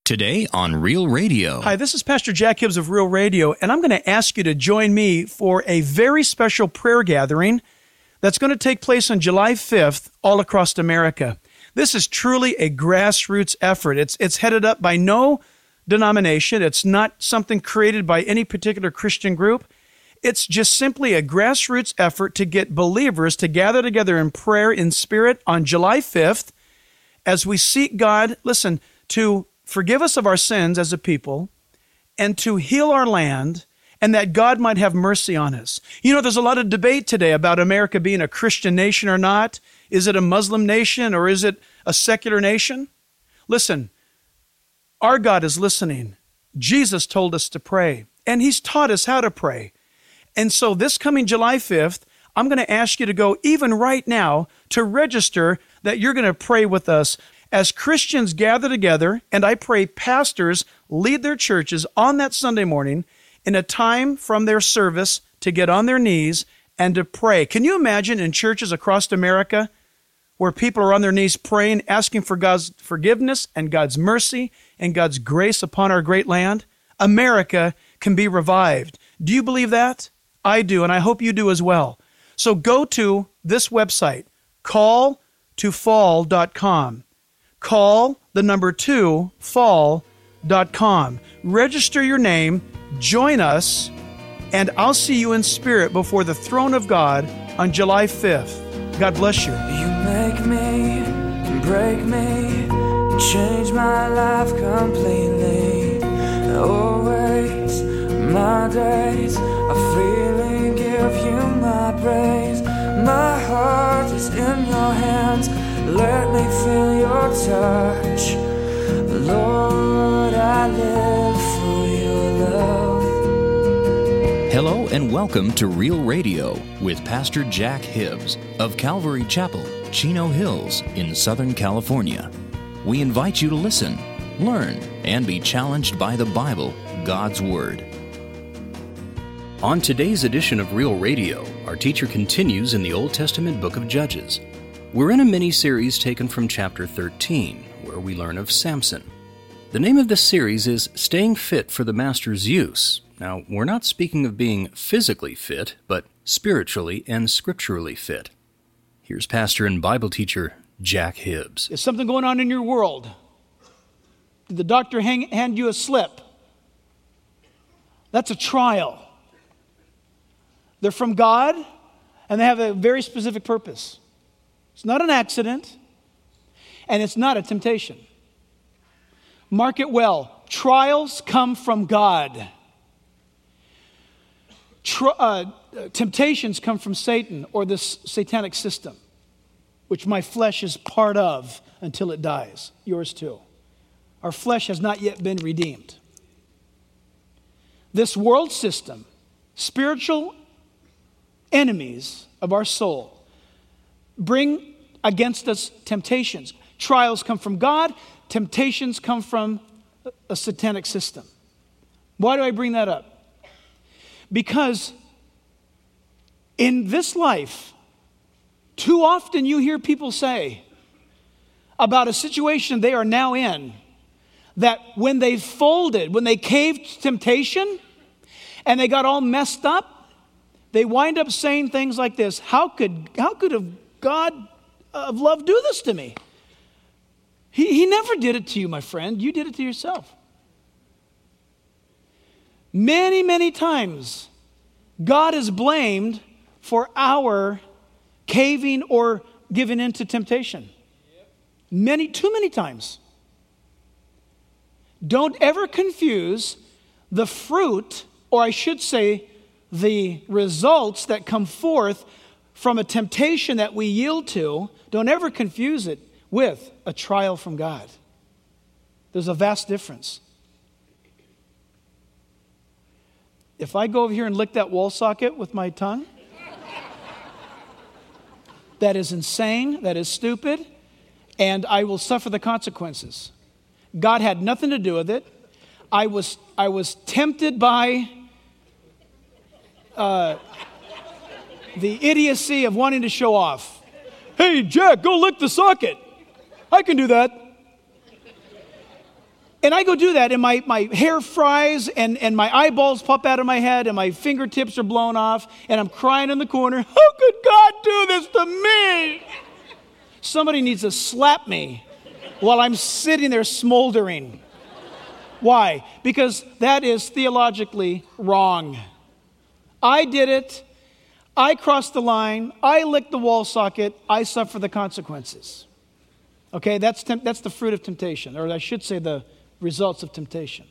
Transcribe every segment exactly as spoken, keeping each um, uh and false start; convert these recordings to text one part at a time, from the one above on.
Today on Real Radio. Hi, this is Pastor Jack Hibbs of Real Radio, and I'm going to ask you to join me for a very special prayer gathering that's going to take place on July fifth all across America. This is truly a grassroots effort. It's it's headed up by no denomination. It's not something created by any particular Christian group. It's just simply a grassroots effort to get believers to gather together in prayer in spirit on July fifth as we seek God, listen, to forgive us of our sins as a people, and to heal our land, and that God might have mercy on us. You know, there's a lot of debate today about America being a Christian nation or not. Is it a Muslim nation or is it a secular nation? Listen, our God is listening. Jesus told us to pray, and He's taught us how to pray. And so this coming July fifth, I'm going to ask you to go even right now to register that you're going to pray with us. As Christians gather together, and I pray pastors lead their churches on that Sunday morning in a time from their service to get on their knees and to pray. Can you imagine in churches across America where people are on their knees praying, asking for God's forgiveness and God's mercy and God's grace upon our great land? America can be revived. Do you believe that? I do, and I hope you do as well. So go to this website, call to fall dot com. Call the number two, fall dot com. Register your name, join us, and I'll see you in spirit before the throne of God on July fifth. God bless you. You make me, break me, change my life completely. Always, my days are freely give you my praise. My heart is in your hands. Let me feel your touch. Lord, I live for your love. Hello and welcome to Real Radio with Pastor Jack Hibbs of Calvary Chapel, Chino Hills in Southern California. We invite you to listen, learn, and be challenged by the Bible, God's Word. On today's edition of Real Radio, our teacher continues in the Old Testament book of Judges. We're in a mini-series taken from chapter thirteen, where we learn of Samson. The name of this series is Staying Fit for the Master's Use. Now, we're not speaking of being physically fit, but spiritually and scripturally fit. Here's pastor and Bible teacher Jack Hibbs. Is something going on in your world? Did the doctor hang, hand you a slip? That's a trial. They're from God, and they have a very specific purpose. It's not an accident, and it's not a temptation. Mark it well. Trials come from God. Tr- uh, temptations come from Satan or this satanic system, which my flesh is part of until it dies. Yours too. Our flesh has not yet been redeemed. This world system, spiritual enemies of our soul, bring against us temptations. Trials come from God. Temptations come from a satanic system. Why do I bring that up? Because in this life, too often you hear people say about a situation they are now in, that when they folded, when they caved to temptation, and they got all messed up, they wind up saying things like this: How could, how could have God of love do this to me? He, he never did it to you, my friend. You did it to yourself. Many, many times, God is blamed for our caving or giving in to temptation. Many, too many times. Don't ever confuse the fruit, or I should say, the results that come forth from a temptation that we yield to. Don't ever confuse it with a trial from God. There's a vast difference. If I go over here and lick that wall socket with my tongue, that is insane, that is stupid, and I will suffer the consequences. God had nothing to do with it. I was I was tempted by uh, the idiocy of wanting to show off. Hey, Jack, go lick the socket. I can do that. And I go do that, and my, my hair fries, and, and my eyeballs pop out of my head, and my fingertips are blown off, and I'm crying in the corner. How could God do this to me? Somebody needs to slap me while I'm sitting there smoldering. Why? Because that is theologically wrong. I did it. I crossed the line. I licked the wall socket. I suffer the consequences. Okay, that's temp- that's the fruit of temptation, or I should say the results of temptation.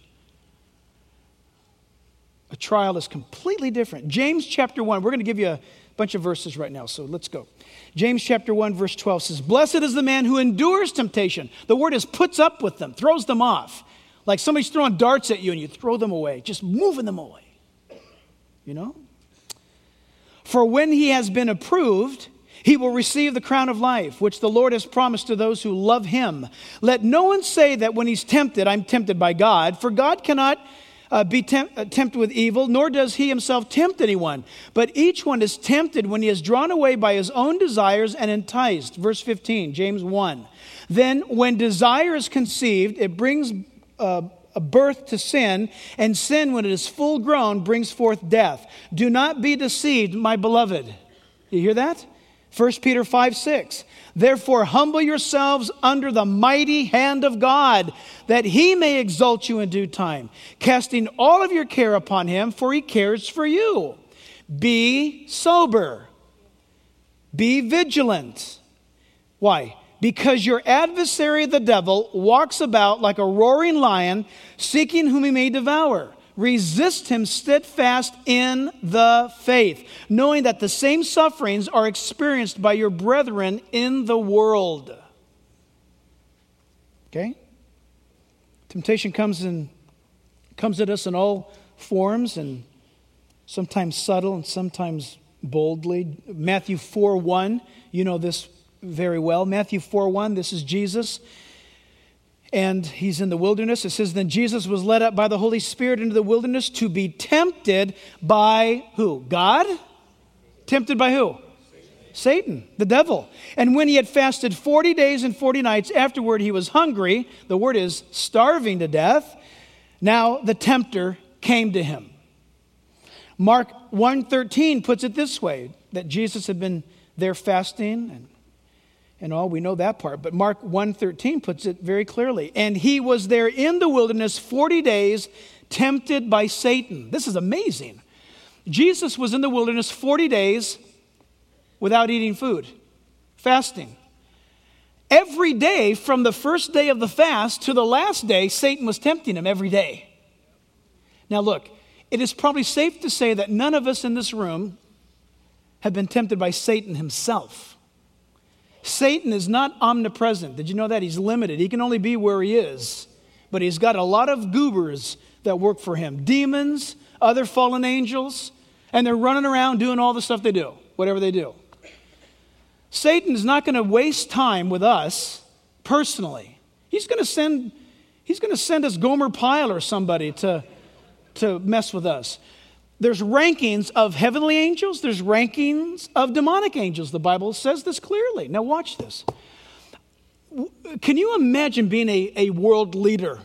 A trial is completely different. James chapter one, we're going to give you a bunch of verses right now, so let's go. James chapter one, verse twelve says, "Blessed is the man who endures temptation." The word is puts up with them, throws them off. Like somebody's throwing darts at you and you throw them away, just moving them away. You know? "For when he has been approved, he will receive the crown of life, which the Lord has promised to those who love him. Let no one say that when he's tempted, I'm tempted by God, for God cannot uh, be temp- uh, tempted with evil, nor does he himself tempt anyone. But each one is tempted when he is drawn away by his own desires and enticed." Verse fifteen, James one. "Then when desire is conceived, it brings uh, a birth to sin, and sin, when it is full grown, brings forth death. Do not be deceived, my beloved." You hear that? First Peter five six. "Therefore humble yourselves under the mighty hand of God, that he may exalt you in due time, casting all of your care upon him, for he cares for you. Be sober. Be vigilant." Why? "Because your adversary, the devil, walks about like a roaring lion, seeking whom he may devour. Resist him steadfast in the faith, knowing that the same sufferings are experienced by your brethren in the world." Okay? Temptation comes in, comes at us in all forms, and sometimes subtle and sometimes boldly. Matthew four one, you know this very well. Matthew four one, this is Jesus. And he's in the wilderness. It says, "Then Jesus was led up by the Holy Spirit into the wilderness to be tempted by" who? God? Tempted by who? Satan. Satan, the devil. "And when he had fasted forty days and forty nights, afterward he was hungry." The word is starving to death. "Now the tempter came to him." Mark one thirteen puts it this way, that Jesus had been there fasting and and all, we know that part. But Mark one thirteen puts it very clearly. "And he was there in the wilderness forty days, tempted by Satan." This is amazing. Jesus was in the wilderness forty days without eating food, fasting. Every day from the first day of the fast to the last day, Satan was tempting him every day. Now look, it is probably safe to say that none of us in this room have been tempted by Satan himself. Satan is not omnipresent. Did you know that? He's limited. He can only be where he is. But he's got a lot of goobers that work for him. Demons, other fallen angels, and they're running around doing all the stuff they do, whatever they do. Satan is not going to waste time with us personally. He's going to send he's going to send us Gomer Pyle or somebody to, to mess with us. There's rankings of heavenly angels. There's rankings of demonic angels. The Bible says this clearly. Now watch this. Can you imagine being a, a world leader?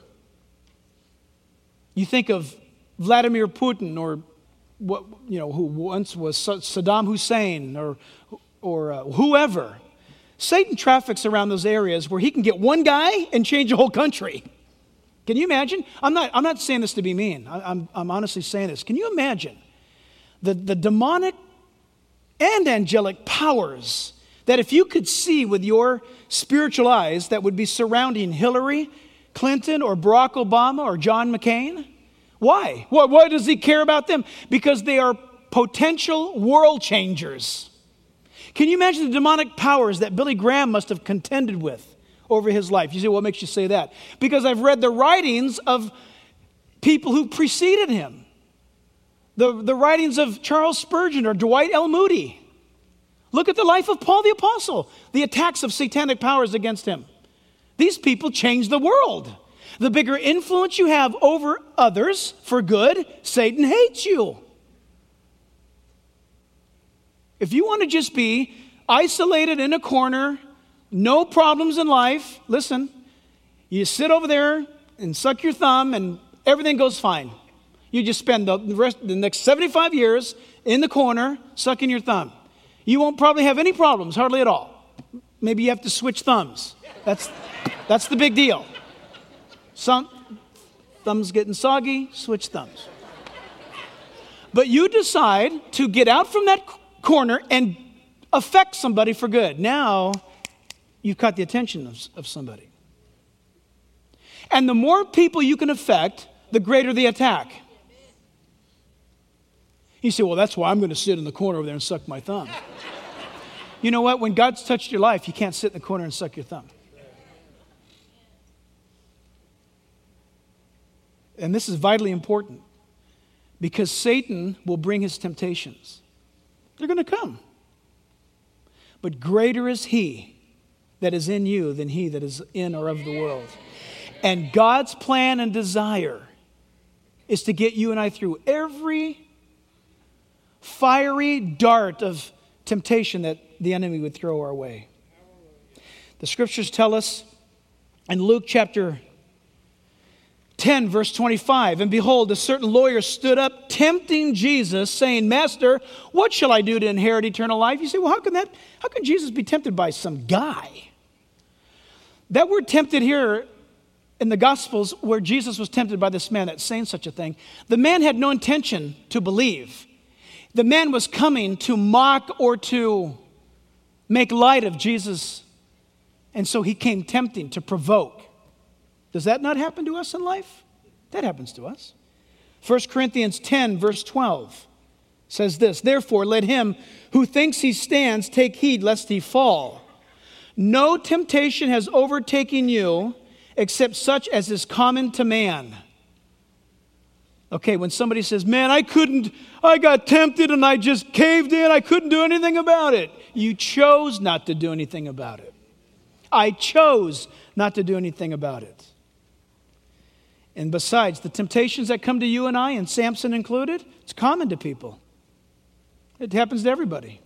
You think of Vladimir Putin, or what you know, who once was Saddam Hussein, or or uh, whoever. Satan traffics around those areas where he can get one guy and change a whole country. Can you imagine? I'm not, I'm not saying this to be mean. I, I'm, I'm honestly saying this. Can you imagine the, the demonic and angelic powers that if you could see with your spiritual eyes that would be surrounding Hillary Clinton or Barack Obama or John McCain? Why? Why, why does he care about them? Because they are potential world changers. Can you imagine the demonic powers that Billy Graham must have contended with over his life? You say, what makes you say that? Because I've read the writings of people who preceded him. The, the writings of Charles Spurgeon or Dwight L. Moody. Look at the life of Paul the Apostle. The attacks of satanic powers against him. These people changed the world. The bigger influence you have over others for good, Satan hates you. If you want to just be isolated in a corner, no problems in life, listen, you sit over there and suck your thumb and everything goes fine. You just spend the rest the next seventy-five years in the corner sucking your thumb. You won't probably have any problems, hardly at all. Maybe you have to switch thumbs. That's that's the big deal. Some thumbs getting soggy, switch thumbs. But you decide to get out from that corner and affect somebody for good. Now you've caught the attention of, of somebody. And the more people you can affect, the greater the attack. You say, well, that's why I'm going to sit in the corner over there and suck my thumb. You know what? When God's touched your life, you can't sit in the corner and suck your thumb. And this is vitally important because Satan will bring his temptations. They're going to come. But greater is he that is in you than he that is in or of the world. And God's plan and desire is to get you and I through every fiery dart of temptation that the enemy would throw our way. The scriptures tell us in Luke chapter ten, verse twenty-five, and behold, a certain lawyer stood up, tempting Jesus, saying, Master, what shall I do to inherit eternal life? You say, well, how can that, how can Jesus be tempted by some guy? That word tempted here in the Gospels, where Jesus was tempted by this man that's saying such a thing, the man had no intention to believe. The man was coming to mock or to make light of Jesus, and so he came tempting to provoke. Does that not happen to us in life? That happens to us. First Corinthians ten, verse twelve says this, Therefore, let him who thinks he stands take heed lest he fall. No temptation has overtaken you except such as is common to man. Okay, when somebody says, man, I couldn't, I got tempted and I just caved in, I couldn't do anything about it. You chose not to do anything about it. I chose not to do anything about it. And besides, the temptations that come to you and I, and Samson included, it's common to people. It happens to everybody.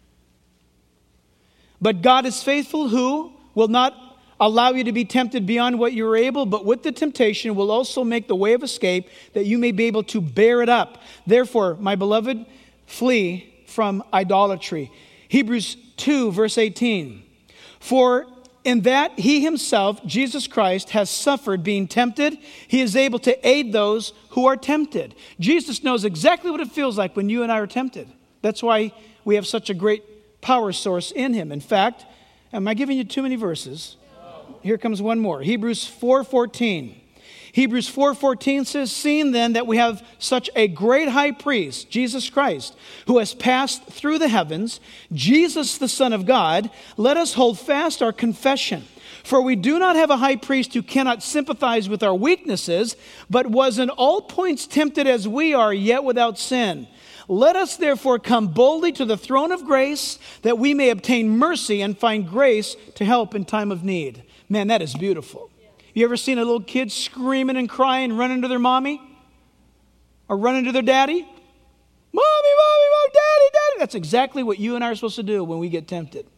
But God is faithful, who will not allow you to be tempted beyond what you're able, but with the temptation will also make the way of escape that you may be able to bear it up. Therefore, my beloved, flee from idolatry. Hebrews two, verse eighteen. For in that he himself, Jesus Christ, has suffered being tempted, he is able to aid those who are tempted. Jesus knows exactly what it feels like when you and I are tempted. That's why we have such a great power source in him. In fact, am I giving you too many verses? Here comes one more. Hebrews four fourteen. Hebrews four fourteen says, Seeing then that we have such a great high priest, Jesus Christ, who has passed through the heavens, Jesus the Son of God, let us hold fast our confession. For we do not have a high priest who cannot sympathize with our weaknesses, but was in all points tempted as we are, yet without sin. Let us therefore come boldly to the throne of grace, that we may obtain mercy and find grace to help in time of need. Man, that is beautiful. You ever seen a little kid screaming and crying, running to their mommy? Or running to their daddy? Mommy, mommy, mommy, daddy, daddy. That's exactly what you and I are supposed to do when we get tempted.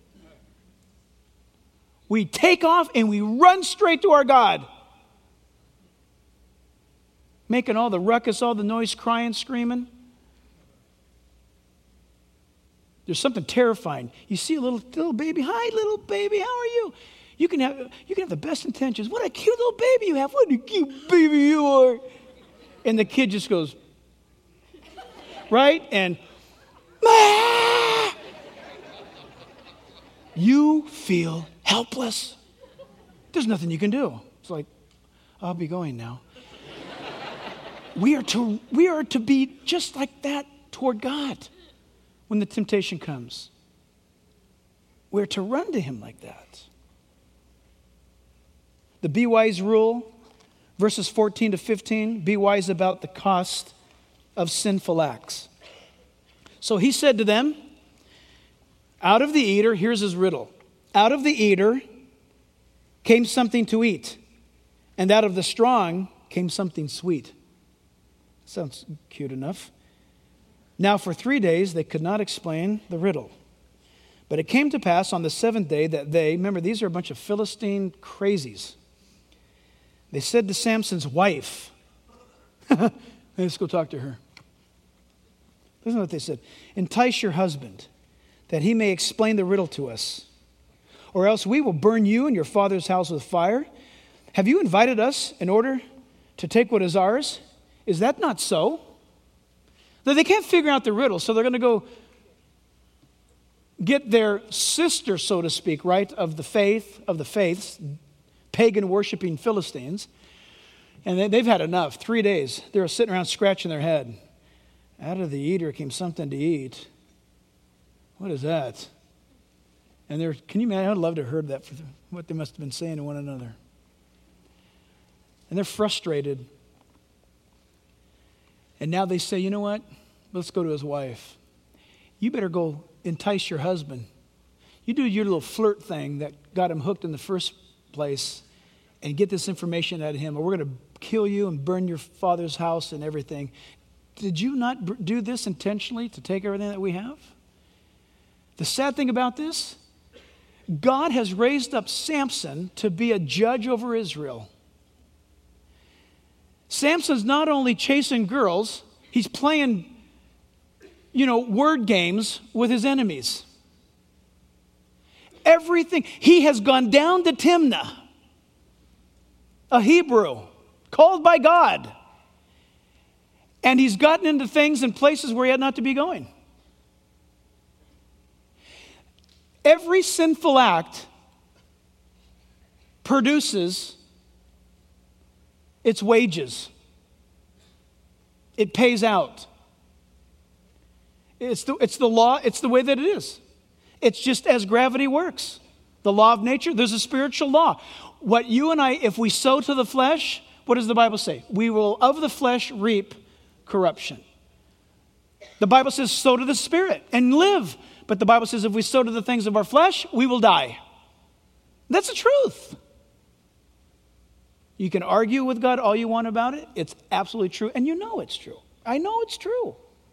We take off and we run straight to our God. Making all the ruckus, all the noise, crying, screaming. There's something terrifying. You see a little little baby. Hi, little baby. How are you? You can have you can have the best intentions. What a cute little baby you have. What a cute baby you are. And the kid just goes, right? And ah! You feel helpless. There's nothing you can do. It's like, I'll be going now. We are to we are to be just like that toward God when the temptation comes. We're to run to him like that. The be wise rule, verses fourteen to fifteen, be wise about the cost of sinful acts. So he said to them, out of the eater, here's his riddle. Out of the eater came something to eat, and out of the strong came something sweet. Sounds cute enough. Now for three days they could not explain the riddle. But it came to pass on the seventh day that they, remember these are a bunch of Philistine crazies, They said to Samson's wife, let's go talk to her. Listen to what they said. Entice your husband, that he may explain the riddle to us, or else we will burn you and your father's house with fire. Have you invited us in order to take what is ours? Is that not so? Now, they can't figure out the riddle, so they're going to go get their sister, so to speak, right, of the faith, of the faiths, pagan-worshiping Philistines. And they, they've had enough. Three days. They were sitting around scratching their head. Out of the eater came something to eat. What is that? And they're, can you imagine? I'd love to have heard that, for the, what they must have been saying to one another. And they're frustrated. And now they say, you know what? Let's go to his wife. You better go entice your husband. You do your little flirt thing that got him hooked in the first place and get this information out of him, or we're going to kill you and burn your father's house and everything. Did you not do this intentionally to take everything that we have? The sad thing about this, God has raised up Samson to be a judge over Israel. Samson's not only chasing girls, he's playing, you know, word games with his enemies. Everything. He has gone down to Timnah, a Hebrew, called by God. And he's gotten into things and places where he had not to be going. Every sinful act produces its wages. It pays out. It's the, it's the law, it's the way that it is. It's just as gravity works. The law of nature, there's a spiritual law. What you and I, if we sow to the flesh, what does the Bible say? We will of the flesh reap corruption. The Bible says sow to the Spirit and live. But the Bible says if we sow to the things of our flesh, we will die. That's the truth. You can argue with God all you want about it. It's absolutely true. And you know it's true. I know it's true.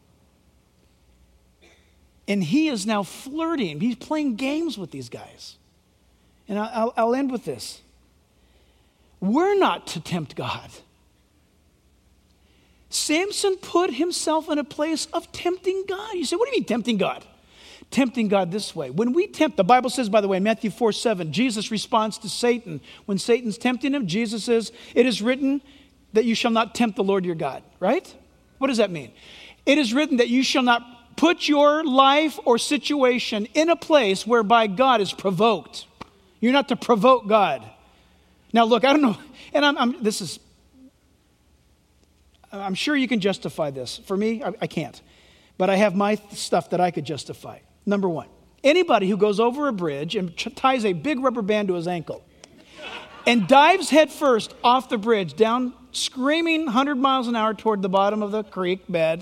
And he is now flirting. He's playing games with these guys. And I'll, I'll end with this. We're not to tempt God. Samson put himself in a place of tempting God. You say, what do you mean tempting God? Tempting God this way. When we tempt, the Bible says, by the way, in Matthew four seven, Jesus responds to Satan. When Satan's tempting him, Jesus says, it is written that you shall not tempt the Lord your God, right? What does that mean? It is written that you shall not put your life or situation in a place whereby God is provoked. You're not to provoke God. Now look, I don't know, and I'm, I'm this is, I'm sure you can justify this. For me, I, I can't. But I have my stuff that I could justify. Number one, anybody who goes over a bridge and ties a big rubber band to his ankle and dives headfirst off the bridge down screaming one hundred miles an hour toward the bottom of the creek bed,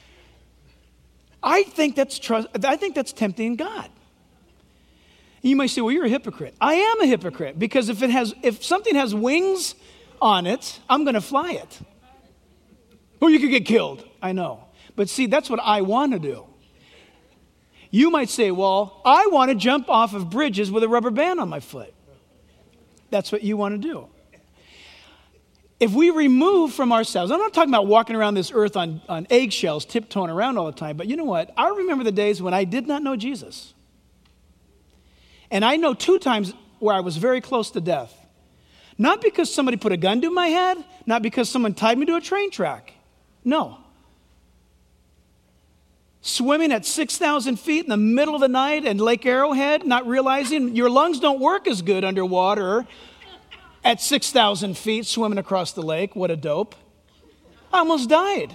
I think that's trust, I think that's tempting God. You might say, well, you're a hypocrite. I am a hypocrite because if it has, if something has wings on it, I'm going to fly it. Or you could get killed. I know. But see, that's what I want to do. You might say, well, I want to jump off of bridges with a rubber band on my foot. That's what you want to do. If we remove from ourselves, I'm not talking about walking around this earth on, on eggshells, tiptoeing around all the time, but you know what? I remember the days when I did not know Jesus. And I know two times where I was very close to death. Not because somebody put a gun to my head, not because someone tied me to a train track. No. Swimming at six thousand feet in the middle of the night in Lake Arrowhead, not realizing your lungs don't work as good underwater at six thousand feet swimming across the lake. What a dope. I almost died.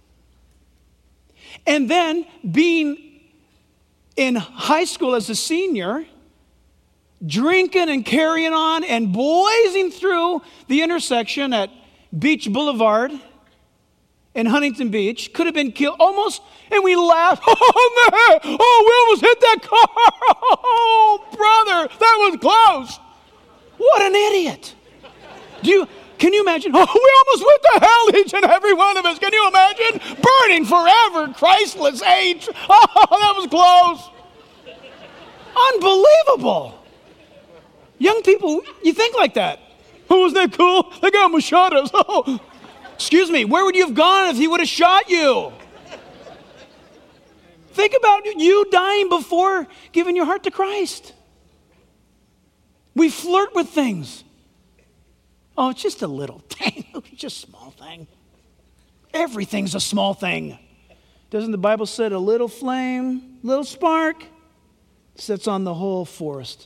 And then being in high school as a senior, drinking and carrying on and blazing through the intersection at Beach Boulevard in Huntington Beach, could have been killed almost, and we laughed. Oh, man, oh, we almost hit that car. Oh, brother, that was close. What an idiot. Do you, can you imagine? Oh, we almost went to hell, each and every one of us. Can you imagine? Burning forever, Christless age. Oh, that was close. Unbelievable. Young people, you think like that. Oh, wasn't that cool? That guy almost shot us. Oh. Excuse me, where would you have gone if he would have shot you? Think about you dying before giving your heart to Christ. We flirt with things. Oh, it's just a little thing. It's just a small thing. Everything's a small thing. Doesn't the Bible say a little flame, little spark sets on the whole forest?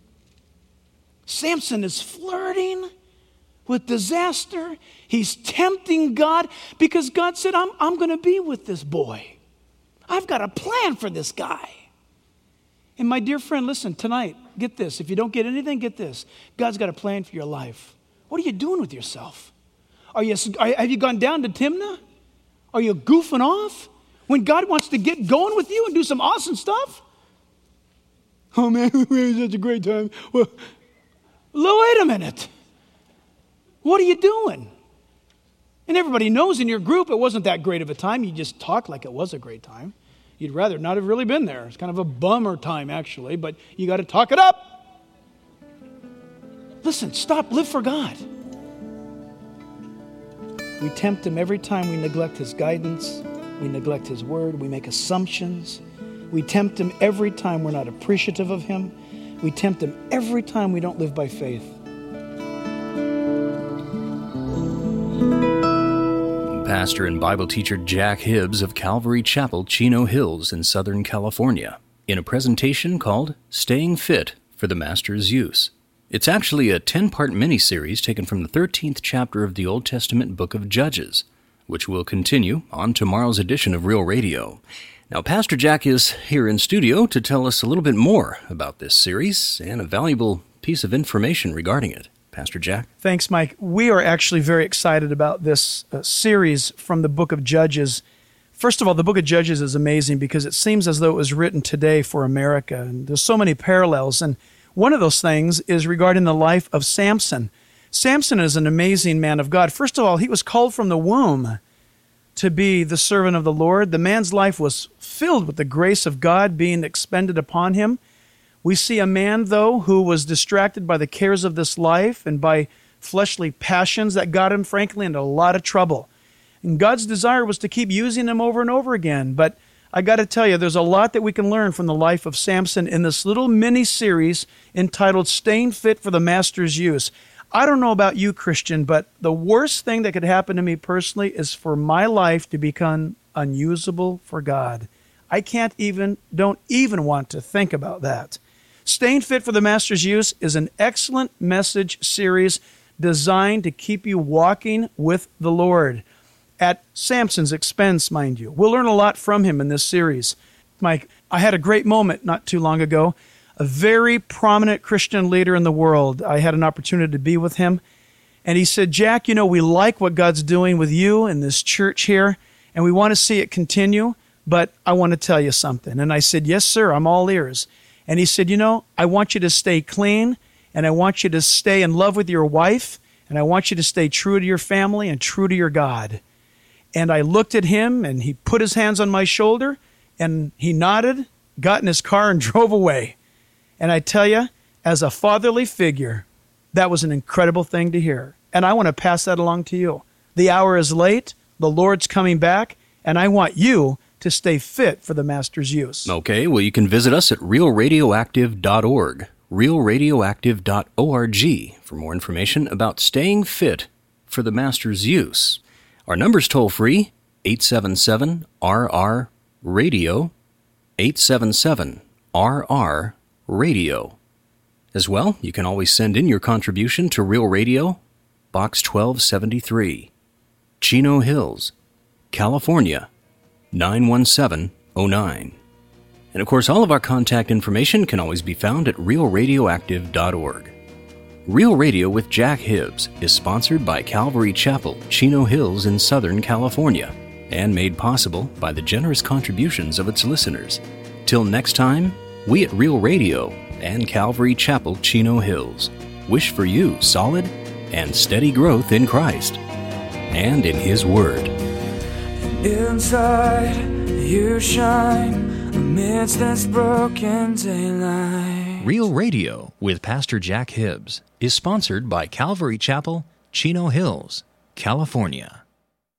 Samson is flirting with disaster. He's tempting God because God said, I'm, I'm going to be with this boy. I've got a plan for this guy. And my dear friend, listen, tonight, get this. If you don't get anything, get this. God's got a plan for your life. What are you doing with yourself? Are you, are, have you gone down to Timnah? Are you goofing off? When God wants to get going with you and do some awesome stuff? Oh man, it's such a great time. Well, wait a minute. What are you doing? And everybody knows in your group it wasn't that great of a time. You just talk like it was a great time. You'd rather not have really been there. It's kind of a bummer time, actually, but you got to talk it up. Listen, stop, live for God. We tempt him every time we neglect his guidance. We neglect his word. We make assumptions. We tempt him every time we're not appreciative of him. We tempt him every time we don't live by faith. Pastor and Bible teacher Jack Hibbs of Calvary Chapel, Chino Hills in Southern California, in a presentation called Staying Fit for the Master's Use. It's actually a ten-part mini-series taken from the thirteenth chapter of the Old Testament book of Judges, which will continue on tomorrow's edition of Real Radio. Now, Pastor Jack is here in studio to tell us a little bit more about this series and a valuable piece of information regarding it. Pastor Jack? Thanks, Mike. We are actually very excited about this uh, series from the book of Judges. First of all, the book of Judges is amazing because it seems as though it was written today for America. And there's so many parallels. And one of those things is regarding the life of Samson. Samson is an amazing man of God. First of all, he was called from the womb to be the servant of the Lord. The man's life was filled with the grace of God being expended upon him. We see a man, though, who was distracted by the cares of this life and by fleshly passions that got him, frankly, into a lot of trouble. And God's desire was to keep using him over and over again. But I got to tell you, there's a lot that we can learn from the life of Samson in this little mini-series entitled Staying Fit for the Master's Use. I don't know about you, Christian, but the worst thing that could happen to me personally is for my life to become unusable for God. I can't even, don't even want to think about that. Staying Fit for the Master's Use is an excellent message series designed to keep you walking with the Lord at Samson's expense, mind you. We'll learn a lot from him in this series. Mike, I had a great moment not too long ago. A very prominent Christian leader in the world. I had an opportunity to be with him. And he said, Jack, you know, we like what God's doing with you in this church here, and we want to see it continue, but I want to tell you something. And I said, yes, sir, I'm all ears. And he said, you know, I want you to stay clean, and I want you to stay in love with your wife, and I want you to stay true to your family and true to your God. And I looked at him, and he put his hands on my shoulder, and he nodded, got in his car, and drove away. And I tell you, as a fatherly figure, that was an incredible thing to hear. And I want to pass that along to you. The hour is late, the Lord's coming back, and I want you to stay fit for the Master's use. Okay, well, you can visit us at real radioactive dot org, real radioactive dot org, for more information about staying fit for the Master's use. Our number's toll-free, eight seven seven R R radio, eight seven seven R R radio. As well, you can always send in your contribution to Real Radio, Box twelve seventy-three, Chino Hills, California, nine one seven oh nine. And of course, all of our contact information can always be found at real radioactive dot org. Real Radio with Jack Hibbs is sponsored by Calvary Chapel, Chino Hills in Southern California, and made possible by the generous contributions of its listeners. Till next time, we at Real Radio and Calvary Chapel, Chino Hills wish for you solid and steady growth in Christ and in His Word. Inside you shine amidst this broken daylight. Real Radio with Pastor Jack Hibbs is sponsored by Calvary Chapel, Chino Hills, California.